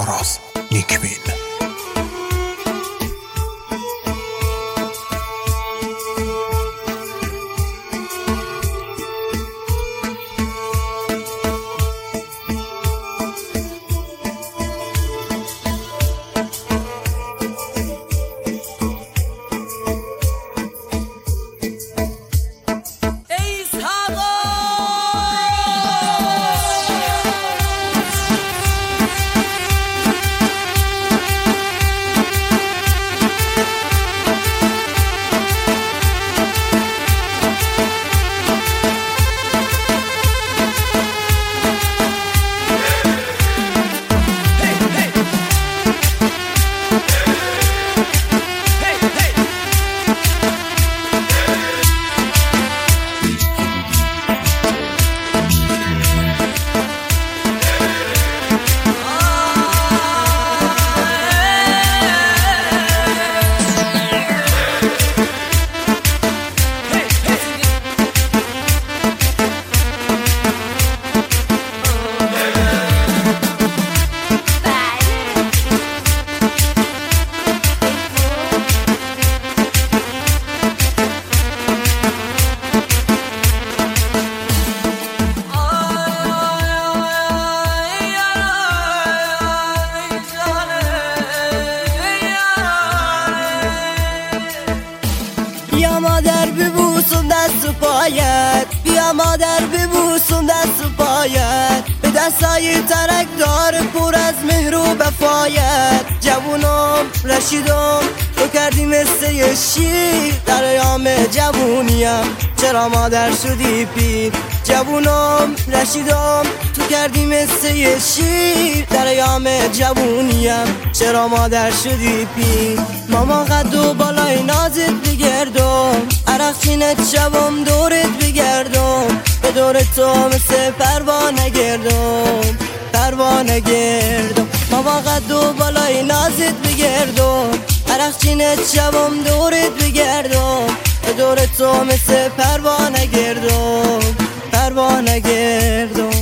آراز نیکبین. بیا مادر ببوسم دست و پایت، بیا مادر ببوسم دست و پایت، به دستای ترک دار پر از مهر و وفایت. جوونم رشیدم تو کردی مثل یه شیر در ایام جوونیم، چرا مادر شدی پیر؟ جوونم رشیدم تو کردی مثل یه شیر در ایام جوونیم، چرا مادر شدی پیر؟ ماما قد و بالای نازت بگردم، عرق چینت شبم دورت بگردم، به دور تو مثل پروانه گردم، پروانه گردم. ماما قد و بالای نازت بگردم، عرق چینت شبم دورت بگردم، به دور تو مثل پروانه گردم، پروانه گردم.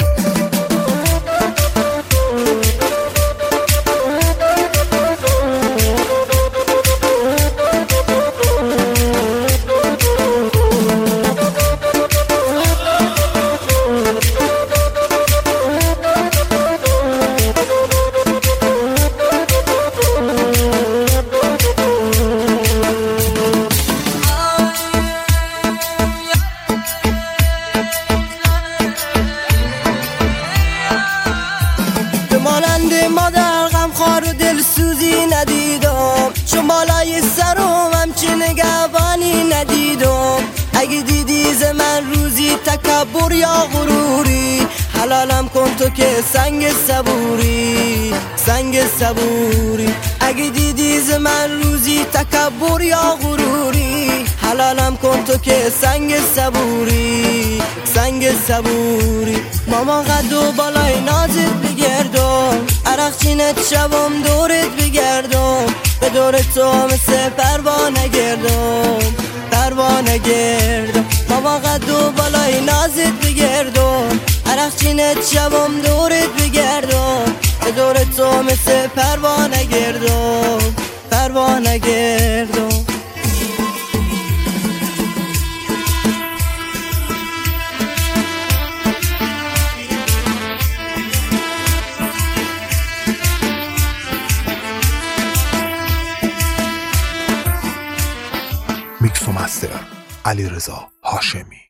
مادر غمخوار و دلسوزی ندیدم، چون بالای سرم همچین نگهبانی ندیدم. اگه دیدی ز من روزی تکبر یا غروری، حلالم کن تو که سنگ صبوری، سنگ صبوری. اگه دیدی ز من روزی تکبر یا غروری، حلالم کن تو که سنگ صبوری، سنگ صبوری. ماما قد و بالای نازت بگردم، عرق چینت شبم دورت بگردم، به دور تو مثل پروانه گردم، پروانه گردم. ماما قد و بالای نازت بگردم، عرق چینت شبم دورت بگردم، به دور تو مثل پروانه گردم، پروانه گردم. میکس و مستر علیرضا هاشمی.